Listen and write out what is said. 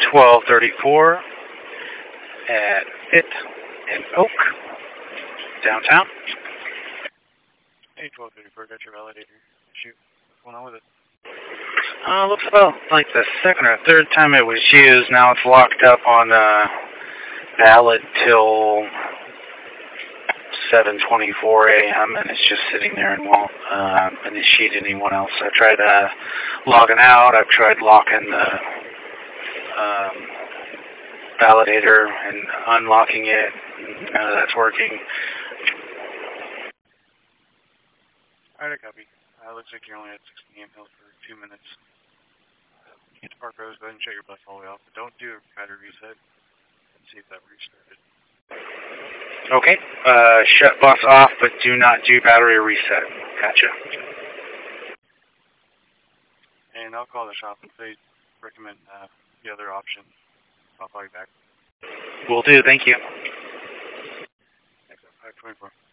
1234 at Pitt and Oak, downtown. Hey, 1234, got your validator. Shoot, what's going on with it? Looks about like the second or third time it was used. Now it's locked up on valid till 7:24 a.m. and it's just sitting there and won't initiate anyone else. I tried logging out. I've tried locking the validator and unlocking it. None of that's working. Alright, I copy. Looks like you're only at 16 amp for 2 minutes. Get to Park Rose, go ahead and shut your bus all the way off, but don't do a battery reset and see if that restarted. Okay, shut bus off, but do not do battery reset. Gotcha. And I'll call the shop and say, recommend the other option. I'll call you back. Will do, thank you. Thanks, 524.